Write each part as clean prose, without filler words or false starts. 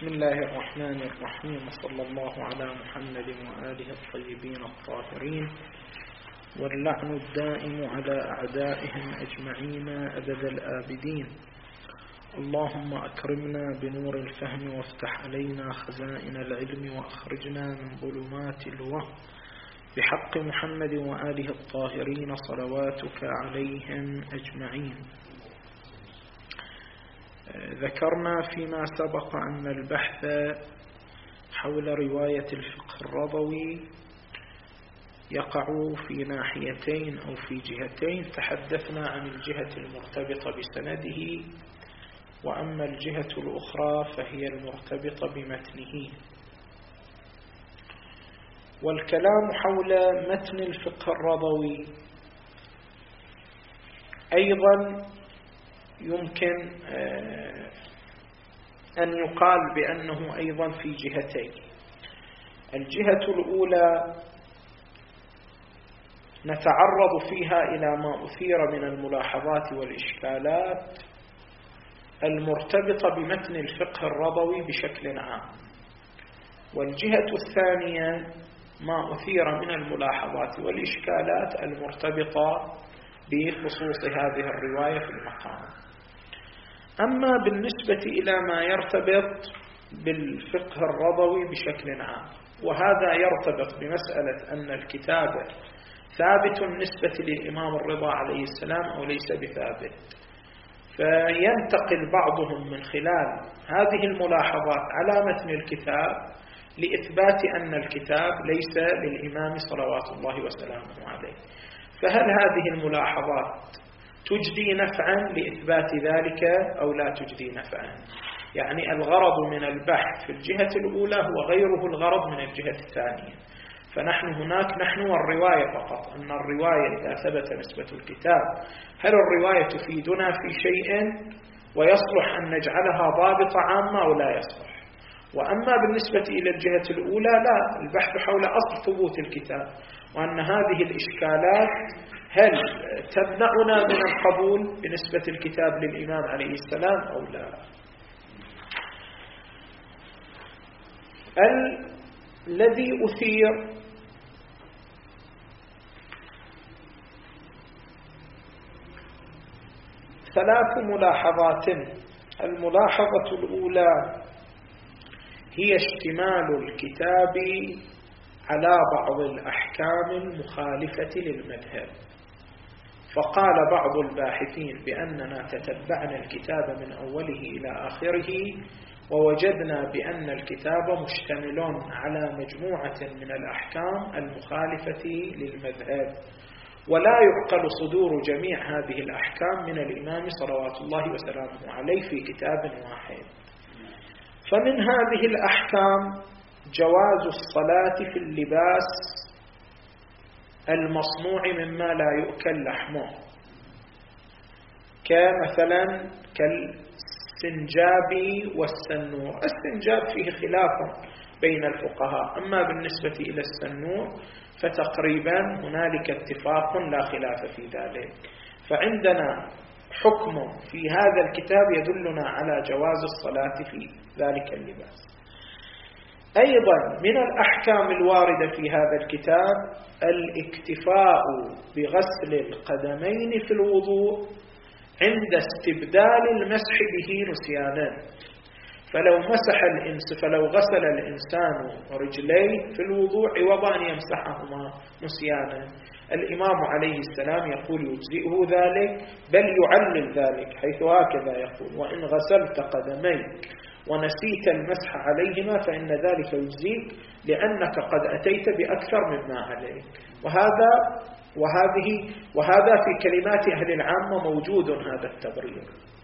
بسم الله الرحمن الرحيم، صلى الله على محمد وآله الطيبين الطاهرين، واللعن الدائم على أعدائهم أجمعين أبد الآبدين. اللهم أكرمنا بنور الفهم وافتح علينا خزائن العلم وأخرجنا من ظلمات الوهم بحق محمد وآله الطاهرين صلواتك عليهم أجمعين. ذكرنا فيما سبق أن البحث حول رواية الفقه الرضوي يقع في ناحيتين أو في جهتين. تحدثنا عن الجهة المرتبطة بسنده، وأما الجهة الأخرى فهي المرتبطة بمتنه. والكلام حول متن الفقه الرضوي أيضا يمكن أن يقال بأنه أيضا في جهتين. الجهة الأولى نتعرض فيها إلى ما أثير من الملاحظات والإشكالات المرتبطة بمتن الفقه الرضوي بشكل عام، والجهة الثانية ما أثير من الملاحظات والإشكالات المرتبطة بخصوص هذه الرواية في المقام. أما بالنسبة إلى ما يرتبط بالفقه الرضوي بشكل عام، وهذا يرتبط بمسألة أن الكتاب ثابت نسبة للإمام الرضا عليه السلام أو ليس بثابت، فينتقل بعضهم من خلال هذه الملاحظات على متن الكتاب لإثبات أن الكتاب ليس للإمام صلوات الله وسلامه عليه. فهل هذه الملاحظات تجدي نفعا لإثبات ذلك أو لا تجدي نفعا؟ يعني الغرض من البحث في الجهة الأولى هو غيره الغرض من الجهة الثانية. فنحن هناك والرواية فقط، أن الرواية إذا ثبت نسبة الكتاب هل الرواية تفيدنا في شيء ويصلح أن نجعلها ضابطة عامة أو لا يصلح؟ وأما بالنسبة إلى الجهة الأولى لا، البحث حول أصل ثبوت الكتاب، وأن هذه الإشكالات هل تمنعنا من القبول بنسبة الكتاب للإمام عليه السلام أو لا. الذي أثير ثلاث ملاحظات. الملاحظة الأولى هي اشتمال الكتاب على بعض الأحكام المخالفة للمذهب. فقال بعض الباحثين بأننا تتبعنا الكتاب من أوله إلى آخره ووجدنا بأن الكتاب مشتمل على مجموعة من الأحكام المخالفة للمذهب، ولا يعقل صدور جميع هذه الأحكام من الإمام صلوات الله وسلامه عليه في كتاب واحد. فمن هذه الأحكام جواز الصلاة في اللباس المصنوع مما لا يؤكل لحمه، كمثلا كالسنجاب والسنور. السنجاب فيه خلاف بين الفقهاء، أما بالنسبة إلى السنور فتقريبا هنالك اتفاق لا خلاف في ذلك. فعندنا حكم في هذا الكتاب يدلنا على جواز الصلاة في ذلك اللباس. أيضا من الأحكام الواردة في هذا الكتاب الاكتفاء بغسل القدمين في الوضوء عند استبدال المسح به نسيانا. فلو غسل الإنسان رجليه في الوضوء عوض أن يمسحهما نسيانا، الإمام عليه السلام يقول يجزئه ذلك، بل يعلل ذلك، حيث هكذا يقول: وإن غسلت قدميك ونسيت المسح عليهما فإن ذلك يجزيك لأنك قد أتيت بأكثر مما عليك. وهذا في كلمات أهل العامة موجود هذا التبرير.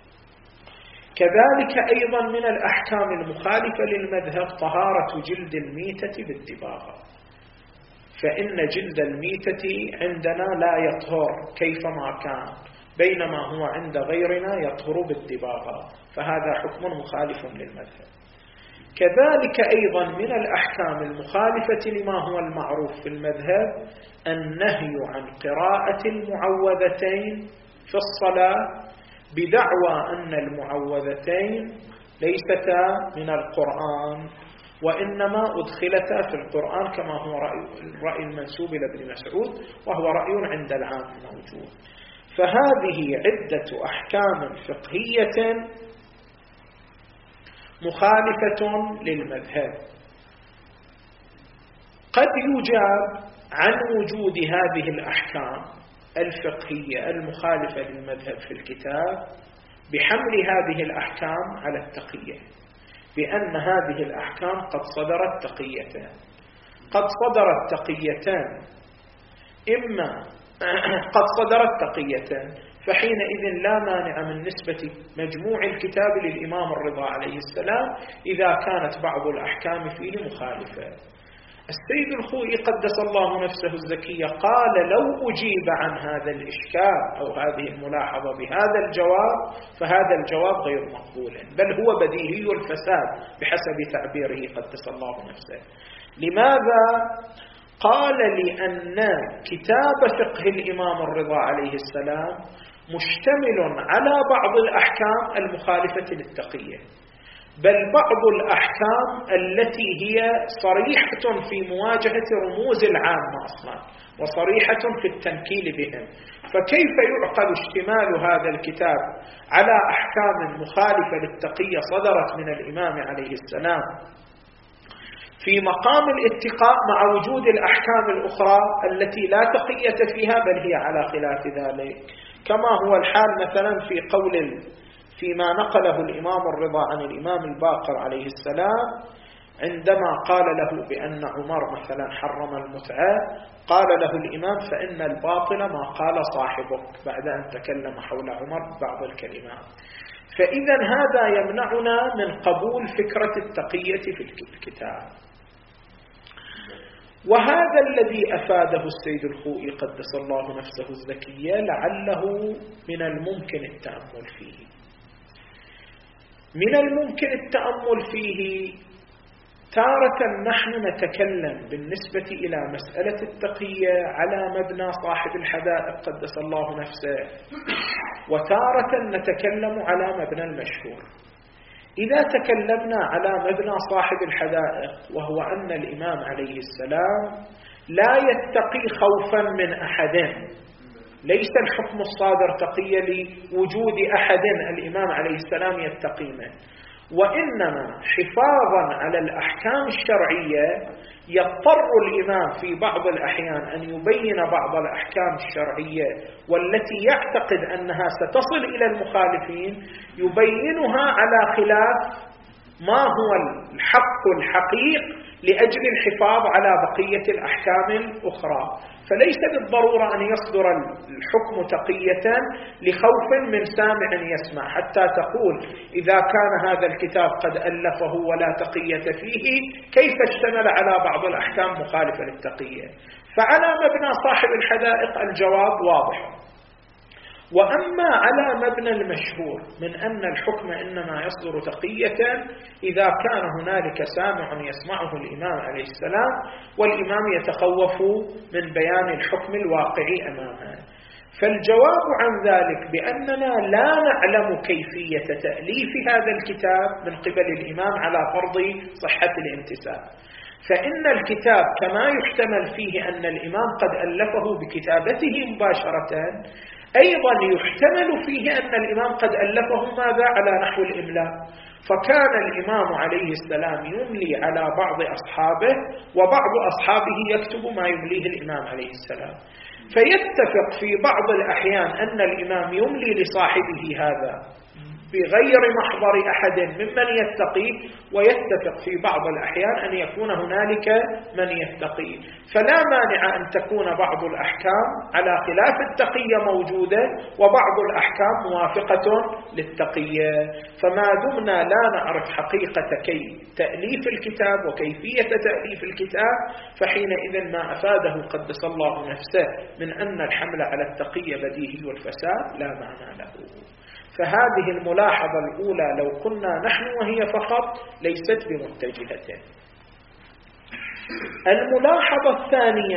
كذلك أيضا من الأحكام المخالفة للمذهب طهارة جلد الميتة بالدباغة، فإن جلد الميتة عندنا لا يطهر كيفما كان، بينما هو عند غيرنا يطهر بالدباغة، فهذا حكم مخالف للمذهب. كذلك أيضا من الأحكام المخالفة لما هو المعروف في المذهب النهي عن قراءة المعوذتين في الصلاة، بدعوى أن المعوذتين ليستا من القرآن، وإنما أدخلتا في القرآن كما هو الرأي المنسوب إلى ابن مسعود، وهو رأي عند العام موجود. فهذه عدة أحكام فقهية مخالفة للمذهب. قد يجاب عن وجود هذه الأحكام الفقهية المخالفة للمذهب في الكتاب بحمل هذه الأحكام على التقية، بأن هذه الأحكام قد صدرت تقيتان. قد صدرت تقيتان، إما قد صدرت تقيتان، فحينئذ لا مانع من نسبة مجموع الكتاب للإمام الرضا عليه السلام إذا كانت بعض الأحكام فيه مخالفة. السيد الخوئي قدس الله نفسه الزكية قال: لو أجيب عن هذا الإشكال أو هذه الملاحظة بهذا الجواب فهذا الجواب غير مقبول، بل هو بديهي الفساد بحسب تعبيره قدس الله نفسه. لماذا؟ قال: لأن كتاب فقه الإمام الرضا عليه السلام مشتمل على بعض الأحكام المخالفة للتقية، بل بعض الأحكام التي هي صريحة في مواجهة رموز العامة أصلا وصريحة في التنكيل بهم. فكيف يعقل اشتمال هذا الكتاب على أحكام مخالفة للتقية صدرت من الإمام عليه السلام في مقام الاتقاء مع وجود الأحكام الأخرى التي لا تقية فيها بل هي على خلاف ذلك، كما هو الحال مثلا في قول فيما نقله الإمام الرضا عن الإمام الباقر عليه السلام عندما قال له بأن عمر مثلا حرم المتعة، قال له الإمام: فإن الباطل ما قال صاحبك، بعد أن تكلم حول عمر بعض الكلمات. فإذا هذا يمنعنا من قبول فكرة التقية في الكتاب. وهذا الذي أفاده السيد الخوئي قدس الله نفسه الزكية لعله من الممكن التأمل فيه. من الممكن التأمل فيه تارة نحن نتكلم بالنسبة إلى مسألة التقية على مبنى صاحب الحدائق قدس الله نفسه، وتارة نتكلم على مبنى المشهور. إذا تكلمنا على مبنى صاحب الحدائق وهو أن الإمام عليه السلام لا يتقي خوفا من أحد، ليس الحكم الصادر تقية لوجود أحد الإمام عليه السلام يتقي منه، وإنما حفاظا على الأحكام الشرعية يضطر الإمام في بعض الأحيان أن يبين بعض الأحكام الشرعية والتي يعتقد أنها ستصل إلى المخالفين، يبينها على خلاف ما هو الحق الحقيق لأجل الحفاظ على بقية الأحكام الأخرى. فليس بالضرورة أن يصدر الحكم تقية لخوف من سامع يسمع، حتى تقول إذا كان هذا الكتاب قد ألفه ولا تقية فيه كيف اشتمل على بعض الأحكام مخالفة للتقية. فعلى مبنى صاحب الحدائق الجواب واضح. وأما على مبنى المشهور من أن الحكم إنما يصدر تقية إذا كان هنالك سامع يسمعه الإمام عليه السلام والإمام يتخوف من بيان الحكم الواقعي أمامه، فالجواب عن ذلك بأننا لا نعلم كيفية تأليف هذا الكتاب من قبل الإمام على فرض صحة الانتساب. فإن الكتاب كما يحتمل فيه أن الإمام قد ألفه بكتابته مباشرة، أيضا يحتمل فيه أن الإمام قد ألفه ماذا؟ على نحو الإملاء. فكان الإمام عليه السلام يملي على بعض أصحابه وبعض أصحابه يكتب ما يمليه الإمام عليه السلام، فيتفق في بعض الأحيان أن الإمام يملي لصاحبه هذا بغير محضر أحد ممن يتقي، ويتفق في بعض الأحيان أن يكون هنالك من يتقي. فلا مانع أن تكون بعض الأحكام على خلاف التقية موجودة وبعض الأحكام موافقة للتقية. فما دمنا لا نعرف حقيقة تأليف الكتاب وكيفية تأليف الكتاب، فحينئذ ما أفاده قدس الله نفسه من أن الحمل على التقية بديهي والفساد لا معنى له. فهذه الملاحظة الأولى لو كنا نحن وهي فقط ليست بمتجهة. الملاحظة الثانية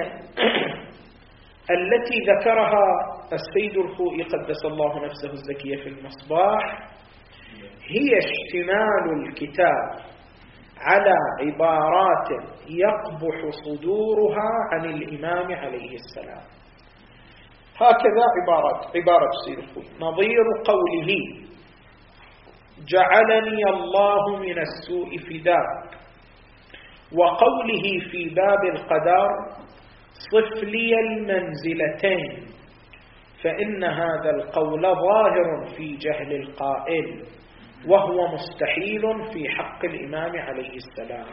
التي ذكرها السيد الخوئي قدس الله نفسه الزكية في المصباح هي اشتمال الكتاب على عبارات يقبح صدورها عن الإمام عليه السلام. هكذا عبارة سيد الخوي، نظير قوله: جعلني الله من السوء فداك، وقوله في باب القدر: صف لي المنزلتين، فإن هذا القول ظاهر في جهل القائل، وهو مستحيل في حق الإمام عليه السلام.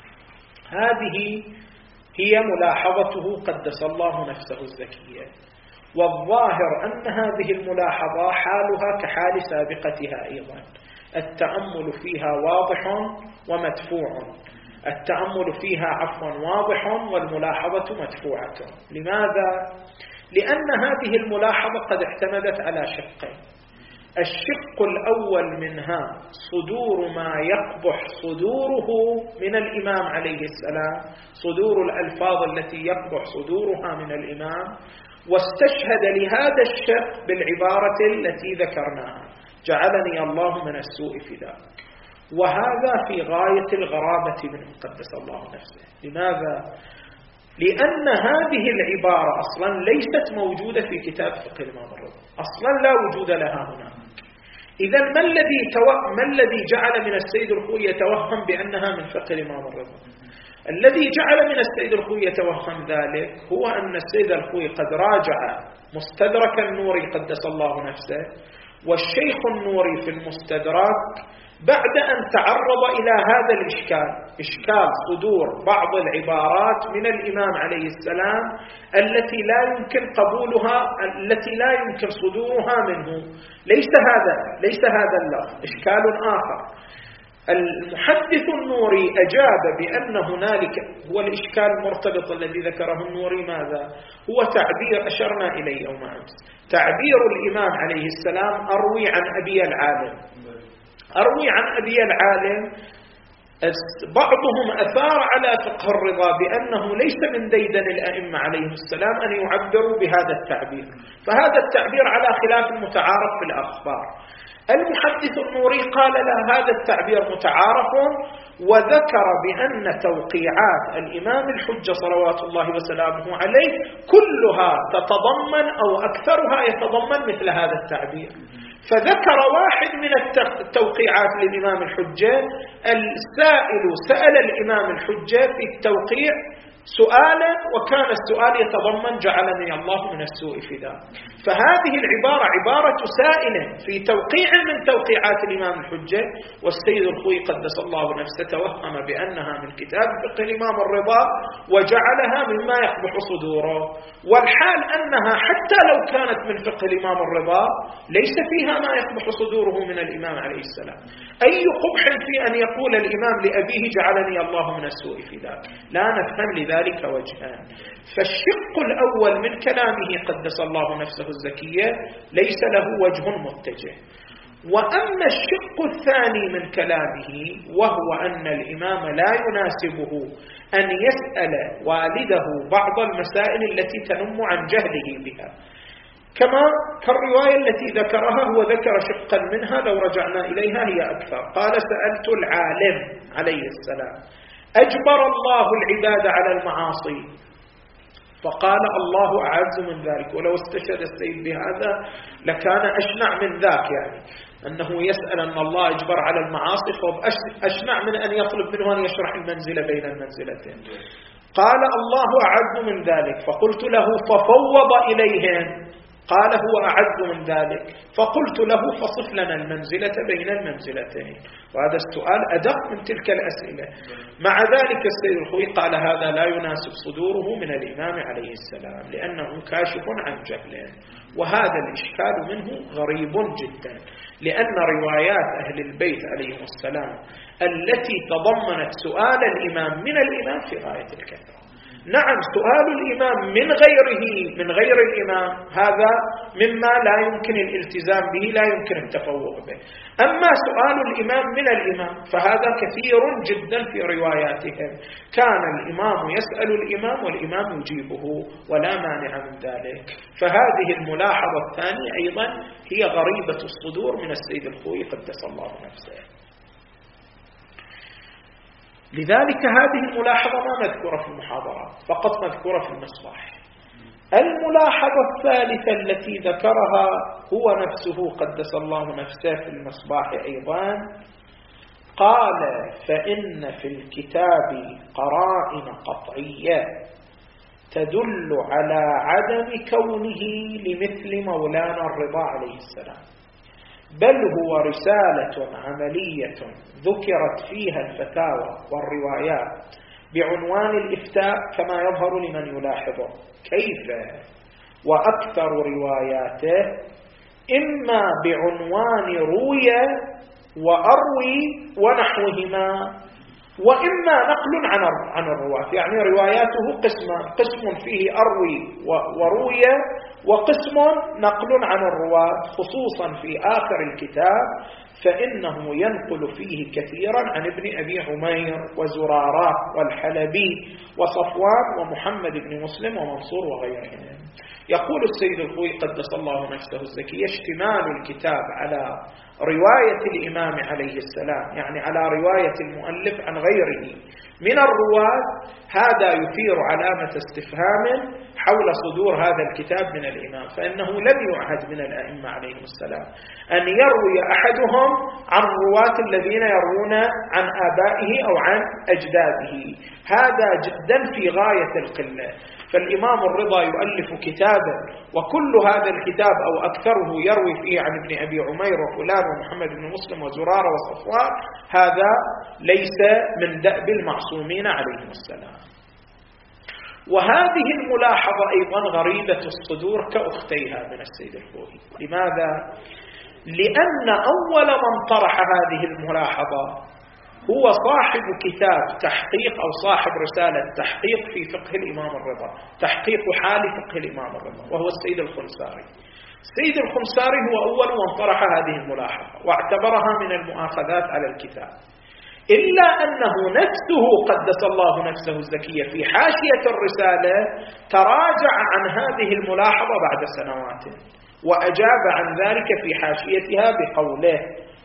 هذه هي ملاحظته قدس الله نفسه الزكية، والظاهر أن هذه الملاحظة حالها كحال سابقتها أيضا، التأمل فيها واضح ومدفوع، التأمل فيها واضح والملاحظة مدفوعة. لماذا؟ لأن هذه الملاحظة قد اعتمدت على شقين: الشق الأول منها صدور ما يقبح صدوره من الإمام عليه السلام، صدور الألفاظ التي يقبح صدورها من الإمام، واستشهد لهذا الشق بالعبارة التي ذكرناها: جعلني الله من السوء فداك. وهذا في غاية الغرابة منه قدس الله نفسه. لماذا؟ لأن هذه العبارة أصلا ليست موجودة في كتاب فقه الإمام الرضا، أصلا لا وجود لها هنا. إذا ما الذي جعل من السيد الخوي يتوهم بأنها من فقه الإمام الرضا؟ الذي جعل من السيد الخوي يتوهم ذلك هو أن السيد الخوي قد راجع مستدرك النوري قدس الله نفسه، والشيخ النوري في المستدرك بعد أن تعرض إلى هذا الإشكال، إشكال صدور بعض العبارات من الإمام عليه السلام التي لا يمكن قبولها، التي لا يمكن صدورها منه، ليس هذا اللفظ، إشكال آخر. المحدث النوري أجاب بأن هنالك هو الإشكال المرتبط الذي ذكره النوري. ماذا هو؟ تعبير أشرنا إليه يوم أمس، تعبير الإمام عليه السلام: أروي عن أبي العالم. بعضهم أثار على فقه الرضا بأنه ليس من ديدن الأئمة عليهم السلام أن يعبروا بهذا التعبير، فهذا التعبير على خلاف المتعارف في الأخبار. المحدث النوري قال لا، هذا التعبير متعارف، وذكر بأن توقيعات الإمام الحجة صلوات الله وسلامه عليه كلها تتضمن أو أكثرها يتضمن مثل هذا التعبير. فذكر واحد من التوقيعات للإمام الحجة، السائل سأل الإمام الحجة في التوقيع سؤالا، وكان السؤال يتضمن جعلني الله من السوء فداك. فهذه العبارة عبارة سائل في توقيع من توقيعات الإمام الحجة، والسيد الخوي قدس الله نفسه توهم بأنها من كتاب فقه الإمام الرضا وجعلها مما يقبح صدوره، والحال أنها حتى لو كانت من فقه الإمام الرضا ليس فيها ما يقبح صدوره من الإمام عليه السلام. أي قبح في أن يقول الإمام لأبيه جعلني الله من السوء فداك؟ لا نفهم لذلك وجهان. فالشق الأول من كلامه قدس الله نفسه الزكية ليس له وجه متجه. وأما الشق الثاني من كلامه، وهو أن الإمام لا يناسبه أن يسأل والده بعض المسائل التي تنم عن جهله بها، كالرواية التي ذكرها، هو ذكر شقا منها لو رجعنا إليها هي أكثر. قال: سألت العالم عليه السلام: أجبر الله العباد على المعاصي؟ فقال: الله أعز من ذلك. ولو استشهد السيد بهذا لكان أشنع من ذاك، يعني أنه يسأل أن الله أجبر على المعاصي، أشنع من أن يطلب منه أن يشرح المنزلة بين المنزلتين. قال: الله أعز من ذلك. فقلت له: ففوض إليهم. قال: هو أعز من ذلك. فقلت له: فصف لنا المنزلة بين المنزلتين. وهذا السؤال أدق من تلك الأسئلة. مع ذلك السيد الخوي قال: هذا لا يناسب صدوره من الإمام عليه السلام، لأنه كاشف عن جهله. وهذا الإشكال منه غريب جدا، لأن روايات أهل البيت عليهم السلام التي تضمنت سؤال الإمام من الإمام في غاية الكثرة. نعم سؤال الإمام من غير الإمام هذا مما لا يمكن الالتزام به، لا يمكن التفوق به. أما سؤال الإمام من الإمام فهذا كثير جدا في رواياتهم، كان الإمام يسأل الإمام والإمام يجيبه ولا مانع من ذلك. فهذه الملاحظة الثانية أيضا هي غريبة الصدور من السيد الخوئي قدس الله نفسه. لذلك هذه الملاحظة ما مذكورة في المحاضرات، فقط مذكورة في المصباح. الملاحظة الثالثة التي ذكرها هو نفسه قدس الله نفسه في المصباح أيضا، قال: فإن في الكتاب قرائن قطعية تدل على عدم كونه لمثل مولانا الرضا عليه السلام، بل هو رسالة عملية ذكرت فيها الفتاوى والروايات بعنوان الإفتاء كما يظهر لمن يلاحظه. كيف؟ وأكثر رواياته إما بعنوان روي وأروي ونحوهما، وإما نقل عن الرواة، يعني رواياته قسم فيه أروي وروي، وقسم نقل عن الرواة، خصوصا في آخر الكتاب فإنه ينقل فيه كثيرا عن ابن أبي عمير وزرارة والحلبي وصفوان ومحمد بن مسلم ومنصور وغيرهم. يقول السيد الخوئي قدس الله نفسه الزكي: اشتمال الكتاب على رواية الإمام عليه السلام، يعني على رواية المؤلف عن غيره من الرواة، هذا يثير علامة استفهام حول صدور هذا الكتاب من الإمام، فإنه لم يعهد من الأئمة عليهم السلام أن يروي أحدهم عن الرواة الذين يروون عن آبائه أو عن أجداده، هذا جدا في غاية القلة. فالإمام الرضا يؤلف كتابا وكل هذا الكتاب أو أكثره يروي فيه عن ابن أبي عمير وفلان ومحمد بن مسلم وزرارة وصفوان، هذا ليس من دأب المعصومين عليهم السلام. وهذه الملاحظة أيضا غريبة الصدور كأختيها من السيد الخوئي. لماذا؟ لأن أول من طرح هذه الملاحظة هو صاحب كتاب تحقيق أو صاحب رسالة تحقيق في فقه الإمام الرضا، تحقيق حال فقه الإمام الرضا، وهو السيد الخنساري. السيد الخنساري هو أول من طرح هذه الملاحظة واعتبرها من المؤاخذات على الكتاب، إلا أنه نفسه قدس الله نفسه الزكية في حاشية الرسالة تراجع عن هذه الملاحظة بعد سنوات وأجاب عن ذلك في حاشيتها بقوله: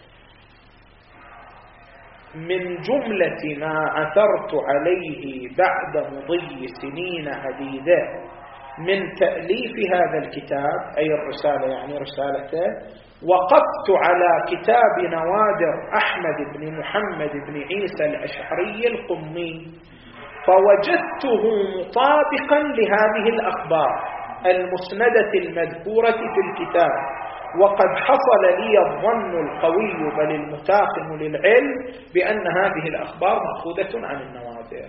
من جملة ما عثرت عليه بعد مضي سنين عديدة من تأليف هذا الكتاب، أي الرسالة يعني رسالته، وقفت على كتاب نوادر أحمد بن محمد بن عيسى الأشعري القمي، فوجدته مطابقا لهذه الأخبار المسندة المذكورة في الكتاب، وقد حصل لي الظن القوي بل المتاقن للعلم بأن هذه الأخبار مأخوذة عن النوادر.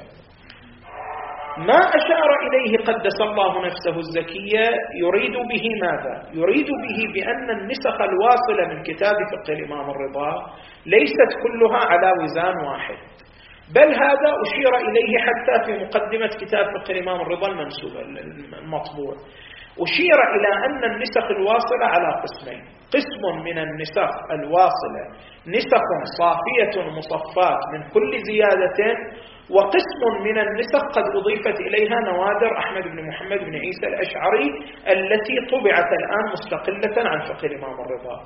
ما أشار إليه قدس الله نفسه الزكية يريد به ماذا؟ يريد به بأن النسخ الواصلة من كتاب فقه الإمام الرضا ليست كلها على وزان واحد، بل هذا أشير إليه حتى في مقدمة كتاب فقه الإمام الرضا المنسوب المطبوع. أشير إلى أن النسخ الواصلة على قسمين: قسم من النسخ الواصلة نسخ صافية مصفات من كل زيادة، وقسم من النسخ قد أضيفت إليها نوادر أحمد بن محمد بن عيسى الأشعري التي طبعت الآن مستقلة عن فقه الإمام الرضا.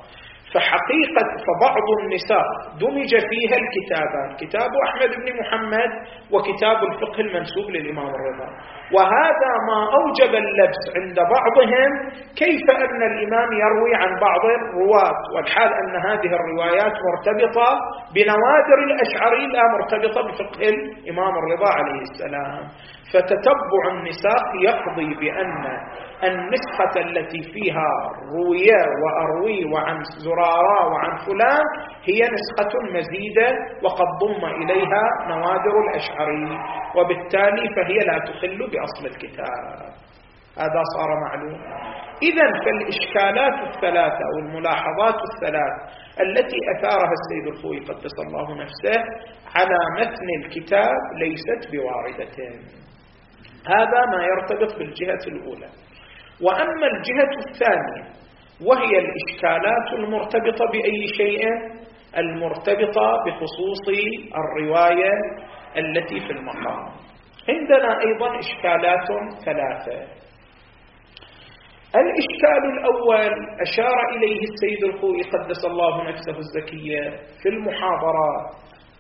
فبعض النسخ دمج فيها الكتابان، كتاب أحمد بن محمد وكتاب الفقه المنسوب للإمام الرضا، وهذا ما أوجب اللبس عند بعضهم كيف أن الإمام يروي عن بعض الرواة، والحال أن هذه الروايات مرتبطة بنوادر الأشعري لا مرتبطة بفقه الإمام الرضا عليه السلام. فتتبع النساخ يقضي بأن النسخة التي فيها روية وأروي وعن زرارة وعن فلان هي نسخة مزيدة وقد ضم إليها نوادر الأشعري، وبالتالي فهي لا تخل بأصل الكتاب. هذا صار معلوم. إذن فالإشكالات الثلاثة أو الملاحظات الثلاث التي أثارها السيد الخوئي قدس الله نفسه على متن الكتاب ليست بواردة. هذا ما يرتبط بالجهة الأولى. وأما الجهة الثانية وهي الإشكالات المرتبطة بأي شيء؟ المرتبطة بخصوص الرواية التي في المقام. عندنا أيضا إشكالات ثلاثة. الإشكال الأول أشار إليه السيد الخوئي قدس الله نفسه الزكية في المحاضرات،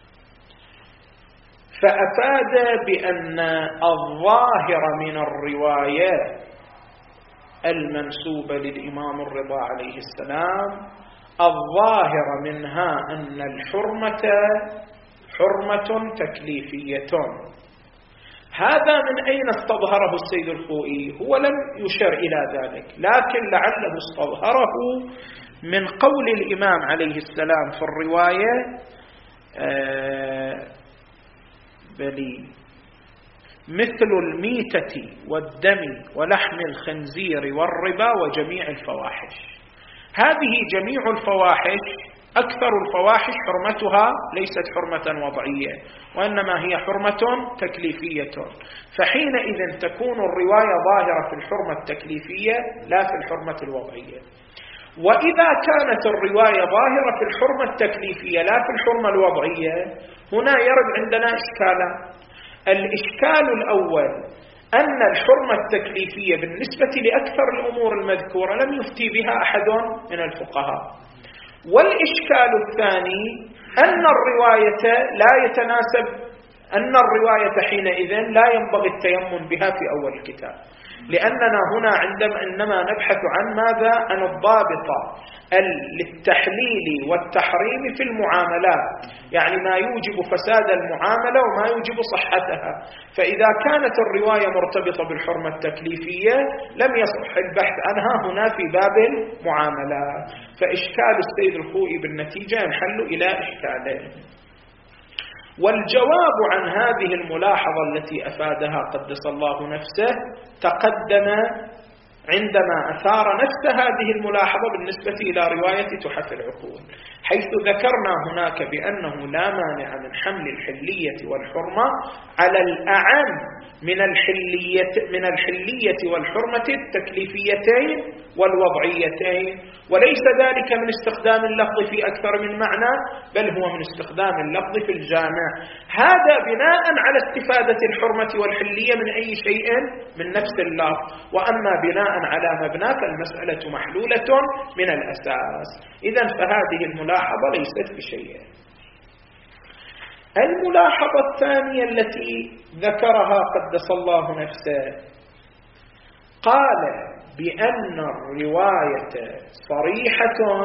فأفاد بأن الظاهر من الرواية المنسوبة للإمام الرضا عليه السلام، الظاهر منها أن الحرمة حرمة تكليفية. هذا من أين استظهره السيد الخوئي؟ هو لم يشر إلى ذلك، لكن لعله استظهره من قول الإمام عليه السلام في الرواية مثل الميتة والدم ولحم الخنزير والربا وجميع الفواحش. هذه جميع الفواحش، أكثر الفواحش حرمتها ليست حرمة وضعية، وإنما هي حرمة تكليفية. فحينئذ تكون الرواية ظاهرة في الحرمة التكليفية لا في الحرمة الوضعية. وإذا كانت الرواية ظاهرة في الحرمة التكليفية لا في الحرمة الوضعية، هنا يرد عندنا إشكالا. الإشكال الأول أن الحرمة التكليفية بالنسبة لأكثر الأمور المذكورة لم يفتي بها أحد من الفقهاء. والإشكال الثاني أن الرواية لا يتناسب، أن الرواية حينئذ لا ينبغي التيمم بها في أول الكتاب، لأننا هنا إنما نبحث عن ماذا؟ عن الضابط للتحليل والتحريم في المعاملات، يعني ما يوجب فساد المعاملة وما يوجب صحتها. فإذا كانت الرواية مرتبطة بالحرمة التكليفية لم يصح البحث عنها هنا في باب المعاملات. فإشكال السيد الخوئي بالنتيجة ينحل إلى إشكالين. والجواب عن هذه الملاحظة التي أفادها قدس الله نفسه تقدم عندما أثار نفس هذه الملاحظة بالنسبة إلى رواية تحف العقول، حيث ذكرنا هناك بأنه لا مانع من حمل الحلية والحرمة على الأعم من الحلية والحرمة التكليفيتين والوضعيتين، وليس ذلك من استخدام اللفظ في أكثر من معنى، بل هو من استخدام اللفظ في الجامع. هذا بناء على استفادة الحرمة والحلية من أي شيء من نفس اللفظ، وأما بناء على مبنى فالمسألة محلولة من الأساس. إذن فهذه الملاحظة ليست بشيء. الملاحظة الثانية التي ذكرها قدس الله نفسه، قال بأن الرواية صريحة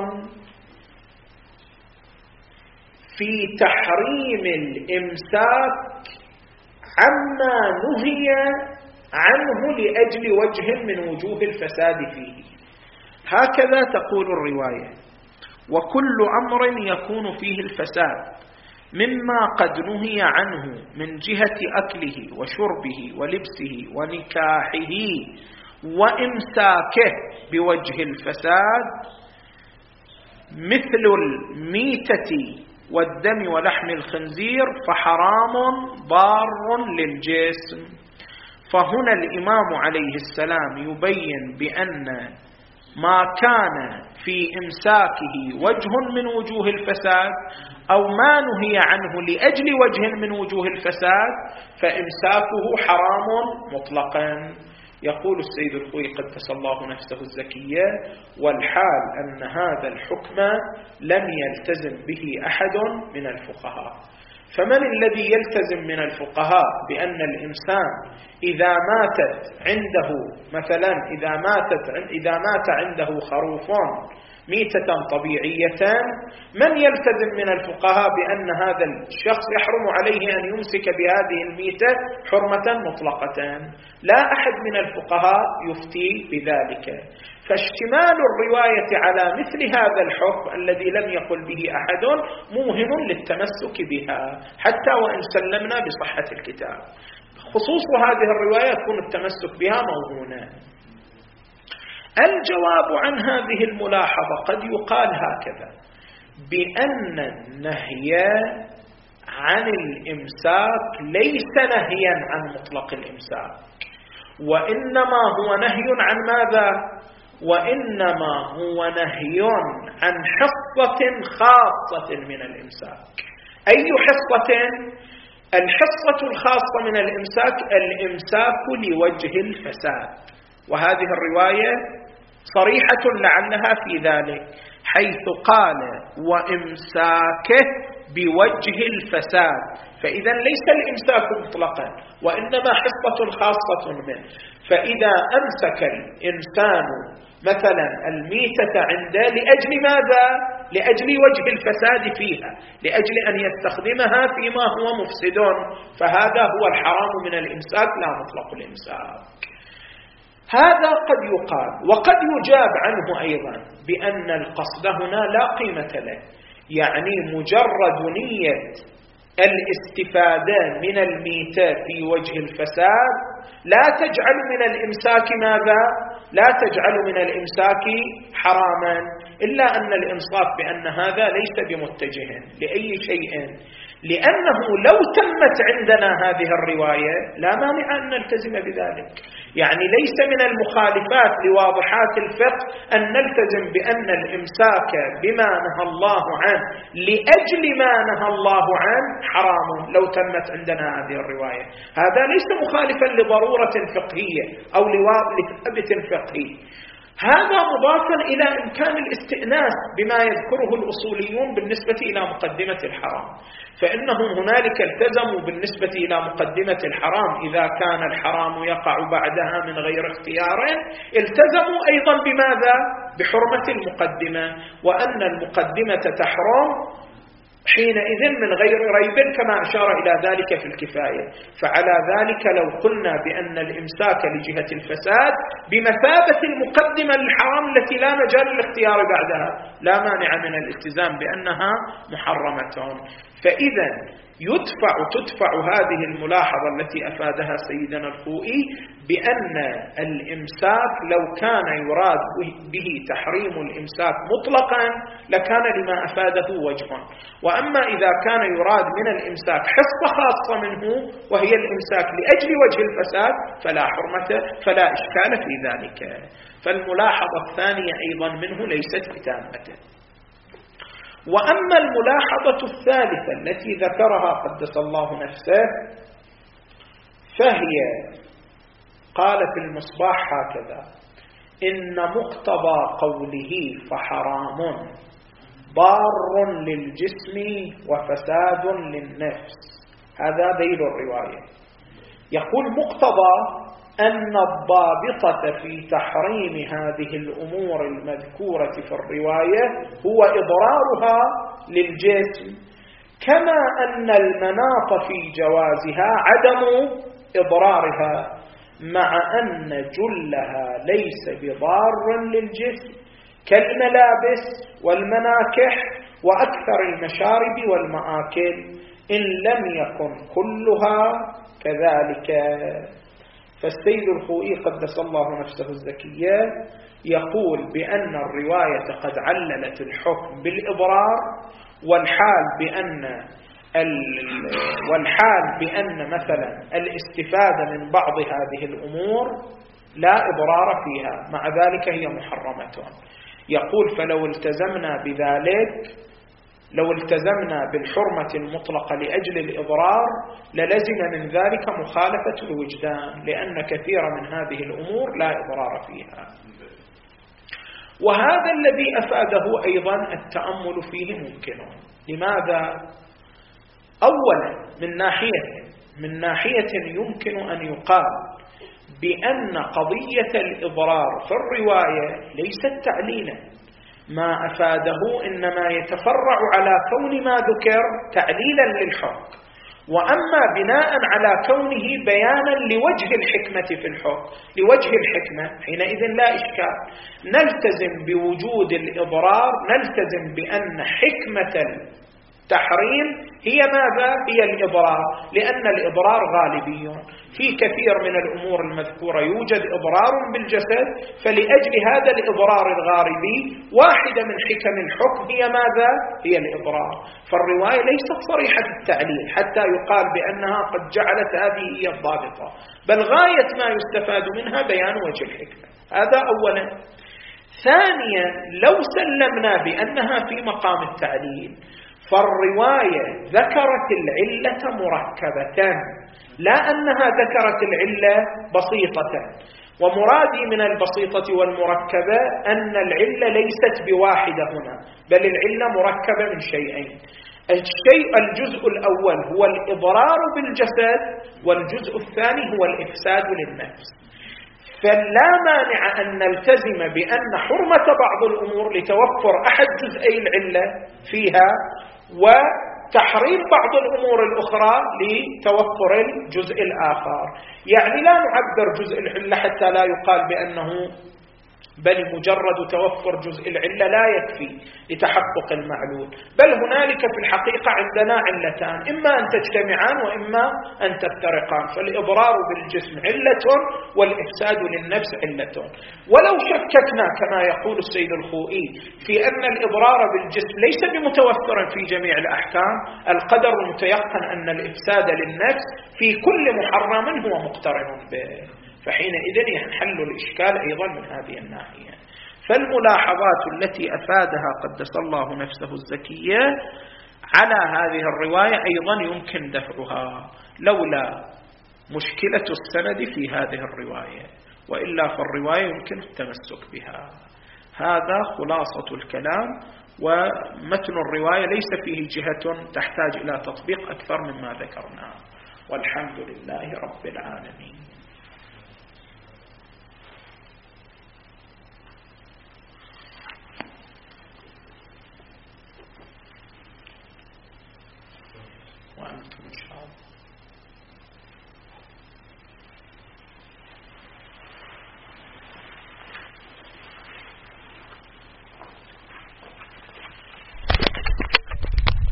في تحريم الإمساك عما نهي عنه لأجل وجه من وجوه الفساد فيه. هكذا تقول الرواية: وكل أمر يكون فيه الفساد مما قد نهي عنه من جهة أكله وشربه ولبسه ونكاحه وإمساكه بوجه الفساد مثل الميتة والدم ولحم الخنزير فحرام ضار للجسم. فهنا الإمام عليه السلام يبين بأن ما كان في إمساكه وجه من وجوه الفساد أو ما نهي عنه لأجل وجه من وجوه الفساد فإمساكه حرام مطلقا. يقول السيد الخوئي قدس الله نفسه الزكية: والحال أن هذا الحكم لم يلتزم به أحد من الفقهاء. فمن الذي يلتزم من الفقهاء بأن الإنسان إذا ماتت عنده مثلا إذا مات عنده خروف ميتة طبيعية، من يلتزم من الفقهاء بأن هذا الشخص يحرم عليه أن يمسك بهذه الميتة حرمة مطلقة؟ لا أحد من الفقهاء يفتي بذلك. فاشتمال الرواية على مثل هذا الحكم الذي لم يقل به أحد موهن للتمسك بها، حتى وإن سلمنا بصحة الكتاب. خصوص هذه الرواية يكون التمسك بها موهونا. الجواب عن هذه الملاحظة قد يقال هكذا: بأن النهي عن الإمساك ليس نهيا عن مطلق الإمساك، وإنما هو نهي عن ماذا؟ وإنما هو نهي عن حصة خاصة من الإمساك. أي حصة؟ الحصة الخاصة من الإمساك لوجه الفساد، وهذه الرواية صريحة لعلها في ذلك، حيث قال وإمساكه بوجه الفساد، فإذا ليس الإمساك مطلقا وإنما حصة خاصة منه. فإذا أمسك الإنسان مثلا الميتة عنده لأجل ماذا؟ لأجل وجه الفساد فيها، لأجل أن يستخدمها فيما هو مفسد، فهذا هو الحرام من الإمساك لا مطلق الإمساك. هذا قد يقال، وقد يجاب عنه أيضا بأن القصد هنا لا قيمة له، يعني مجرد نية الاستفادة من الميتة في وجه الفساد لا تجعل من الإمساك ماذا؟ لا تجعل من الإمساك حراما، إلا أن الإنصاف بأن هذا ليس بمتجه لأي شيء، لأنه لو تمت عندنا هذه الرواية لا مانع أن نلتزم بذلك. يعني ليس من المخالفات لواضحات الفقه أن نلتزم بأن الإمساك بما نهى الله عنه لأجل ما نهى الله عنه حرام لو تمت عندنا هذه الرواية. هذا ليس مخالفا لضرورة فقهية أو لثابت فقهي، هذا مضافا إلى إمكان الاستئناس بما يذكره الأصوليون بالنسبة إلى مقدمة الحرام، فإنهم هنالك التزموا بالنسبة إلى مقدمة الحرام إذا كان الحرام يقع بعدها من غير اختيار، التزموا أيضا بماذا؟ بحرمة المقدمة، وأن المقدمة تحرم حينئذ من غير ريب كما أشار إلى ذلك في الكفاية. فعلى ذلك لو قلنا بأن الإمساك لجهة الفساد بمثابة المقدمة للحرام التي لا مجال للاختيار بعدها لا مانع من الالتزام بأنها محرمة. فإذا تدفع هذه الملاحظة التي أفادها سيدنا الخوئي بأن الإمساك لو كان يراد به تحريم الإمساك مطلقا لكان لما أفاده وجه، وأما إذا كان يراد من الإمساك حصة خاصة منه وهي الإمساك لأجل وجه الفساد فلا إشكال في ذلك. فالملاحظة الثانية أيضا منه ليست بتامة. وأما الملاحظة الثالثة التي ذكرها قدس الله نفسه فهي قال في المصباح هكذا: إن مقتضى قوله فحرام ضار للجسم وفساد للنفس. هذا ذيل الرواية. يقول مقتضى أن الضابطة في تحريم هذه الأمور المذكورة في الرواية هو إضرارها للجسم، كما أن المناط في جوازها عدم إضرارها، مع أن جلها ليس بضار للجسم كالملابس والمناكح وأكثر المشارب والمآكل، إن لم يكن كلها كذلك. فالسيد الخوئي قدس الله نفسه الزكية يقول بأن الرواية قد عللت الحكم بالإضرار، والحال بأن مثلا الاستفادة من بعض هذه الأمور لا إضرار فيها، مع ذلك هي محرمة. يقول فلو التزمنا بذلك، لو التزمنا بالحرمة المطلقة لأجل الإضرار للزم من ذلك مخالفة الوجدان، لأن كثيرا من هذه الأمور لا إضرار فيها. وهذا الذي أفاده أيضا التأمل فيه ممكن. لماذا؟ أولا من ناحية يمكن أن يقال بأن قضية الإضرار في الرواية ليست تعليلا، ما أفاده إنما يتفرع على كون ما ذكر تعليلا للحكم، وأما بناء على كونه بيانا لوجه الحكمة في الحكم، لوجه الحكمة حينئذ لا إشكال. نلتزم بوجود الإضرار، نلتزم بأن حكمة تحريم هي ماذا؟ هي الإضرار، لأن الإضرار غالبي في كثير من الأمور المذكورة، يوجد إضرار بالجسد، فلأجل هذا الإضرار الغالبي واحدة من حكم الحكم هي ماذا؟ هي الإضرار. فالرواية ليست صريحة التعليل حتى يقال بأنها قد جعلت هذه هي الضابطة، بل غاية ما يستفاد منها بيان وجه الحكمة. هذا أولا. ثانيا، لو سلمنا بأنها في مقام التعليل، فالرواية ذكرت العلة مركبة، لا أنها ذكرت العلة بسيطة. ومرادي من البسيطة والمركبة أن العلة ليست بواحدة هنا، بل العلة مركبة من شيئين. الجزء الأول هو الإضرار بالجسد، والجزء الثاني هو الإفساد للنفس. فلا مانع أن نلتزم بأن حرمة بعض الأمور لتوفر أحد جزئي العلة فيها، وتحريم بعض الأمور الأخرى لتوفر الجزء الآخر. يعني لا نعبر جزء العلة حتى لا يقال بأنه، بل مجرد توفر جزء العلة لا يكفي لتحقق المعلول، بل هنالك في الحقيقة عندنا علتان، إما أن تجتمعان وإما أن تفترقان. فالإضرار بالجسم علة، والإفساد للنفس علة. ولو شككنا كما يقول السيد الخوئي في أن الإضرار بالجسم ليس بمتوفر في جميع الأحكام، القدر المتيقن أن الإفساد للنفس في كل محرم هو مقترن به، فحينئذ ينحل الإشكال أيضا من هذه الناحية. فالملاحظات التي أفادها قدس الله نفسه الزكية على هذه الرواية أيضا يمكن دفعها لولا مشكلة السند في هذه الرواية، وإلا فالرواية يمكن التمسك بها. هذا خلاصة الكلام، ومتن الرواية ليس فيه جهة تحتاج إلى تطبيق أكثر مما ذكرنا، والحمد لله رب العالمين.